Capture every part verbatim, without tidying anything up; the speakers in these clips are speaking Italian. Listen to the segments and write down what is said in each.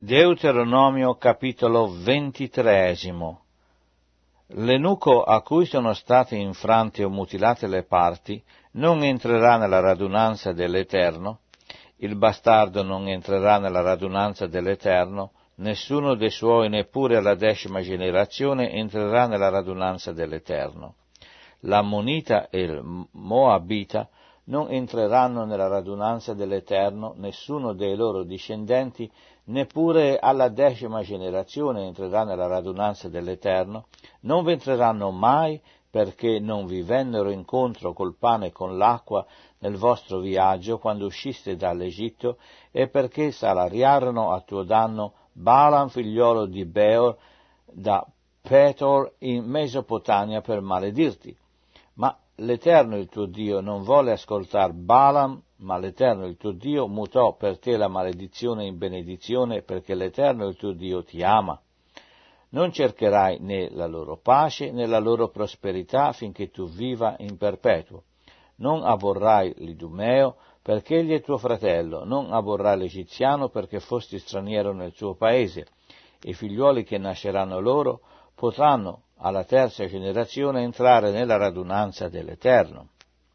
Deuteronomio capitolo ventitreesimo. L'eunuco a cui sono state infrante o mutilate le parti non entrerà nella radunanza dell'Eterno, il bastardo non entrerà nella radunanza dell'Eterno, nessuno dei suoi, neppure alla decima generazione, entrerà nella radunanza dell'Eterno. L'ammonita e il moabita non entreranno nella radunanza dell'Eterno, nessuno dei loro discendenti, neppure alla decima generazione entrerà nella radunanza dell'Eterno, non vi entreranno mai, perché non vi vennero incontro col pane e con l'acqua nel vostro viaggio quando usciste dall'Egitto, e perché salariarono a tuo danno Balaam figliolo di Beor da Petor in Mesopotamia per maledirti. Ma l'Eterno il tuo Dio non volle ascoltar Balaam, ma l'Eterno il tuo Dio mutò per te la maledizione in benedizione, perché l'Eterno il tuo Dio ti ama. Non cercherai né la loro pace né la loro prosperità finché tu viva in perpetuo. Non aborrai l'Idumeo, perché egli è tuo fratello, non aborrai l'Egiziano, perché fosti straniero nel suo paese. I figliuoli che nasceranno loro potranno alla terza generazione entrare nella radunanza dell'Eterno.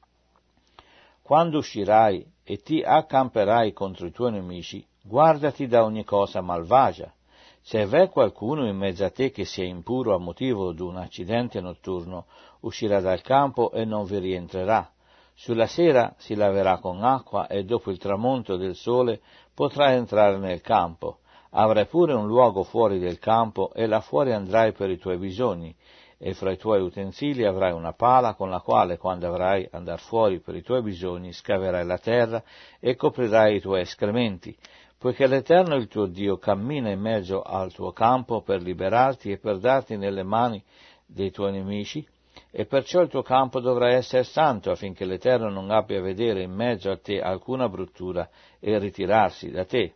Quando uscirai e ti accamperai contro i tuoi nemici, guardati da ogni cosa malvagia. Se v'è qualcuno in mezzo a te che sia impuro a motivo di un accidente notturno, uscirà dal campo e non vi rientrerà. Sulla sera si laverà con acqua e dopo il tramonto del sole potrà entrare nel campo. Avrai pure un luogo fuori del campo e là fuori andrai per i tuoi bisogni, e fra i tuoi utensili avrai una pala con la quale, quando avrai andar fuori per i tuoi bisogni, scaverai la terra e coprirai i tuoi escrementi, poiché l'Eterno il tuo Dio cammina in mezzo al tuo campo per liberarti e per darti nelle mani dei tuoi nemici, e perciò il tuo campo dovrà essere santo, affinché l'Eterno non abbia a vedere in mezzo a te alcuna bruttura e ritirarsi da te.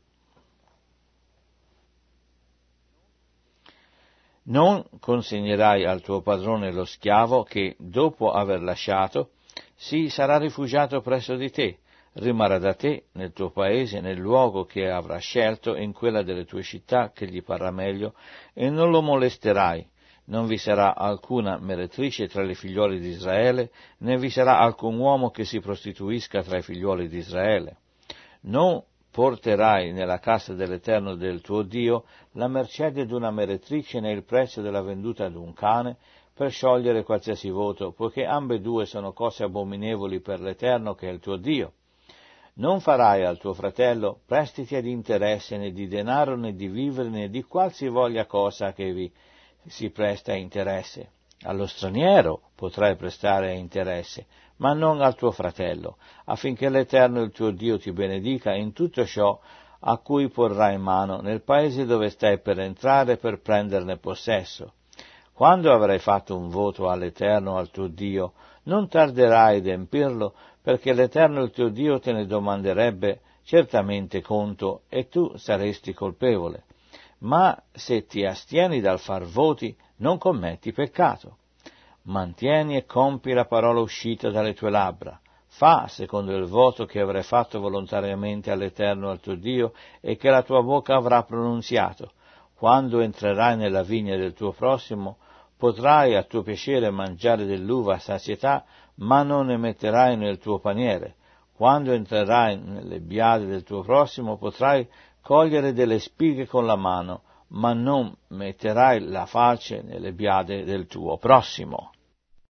Non consegnerai al tuo padrone lo schiavo che, dopo aver lasciato, si sarà rifugiato presso di te, rimarrà da te, nel tuo paese, nel luogo che avrà scelto, in quella delle tue città che gli parrà meglio, e non lo molesterai. Non vi sarà alcuna meretrice tra le figliuole di Israele, né vi sarà alcun uomo che si prostituisca tra i figliuoli di Israele. Non porterai nella casa dell'Eterno del tuo Dio la mercede d'una meretrice né il prezzo della venduta d'un cane, per sciogliere qualsiasi voto, poiché ambedue sono cose abominevoli per l'Eterno che è il tuo Dio. Non farai al tuo fratello prestiti ad interesse, né di denaro, né di vivere, né di qualsivoglia cosa che vi si presta a interesse. Allo straniero potrai prestare a interesse, ma non al tuo fratello, affinché l'Eterno il tuo Dio ti benedica in tutto ciò a cui porrai mano nel paese dove stai per entrare per prenderne possesso. Quando avrai fatto un voto all'Eterno, al tuo Dio, non tarderai ad empirlo, perché l'Eterno il tuo Dio te ne domanderebbe certamente conto e tu saresti colpevole. Ma se ti astieni dal far voti, non commetti peccato. Mantieni e compi la parola uscita dalle tue labbra. Fa secondo il voto che avrai fatto volontariamente all'Eterno al tuo Dio e che la tua bocca avrà pronunziato. Quando entrerai nella vigna del tuo prossimo, potrai a tuo piacere mangiare dell'uva a sazietà, ma non ne metterai nel tuo paniere. Quando entrerai nelle biade del tuo prossimo, potrai cogliere delle spighe con la mano, ma non metterai la falce nelle biade del tuo prossimo.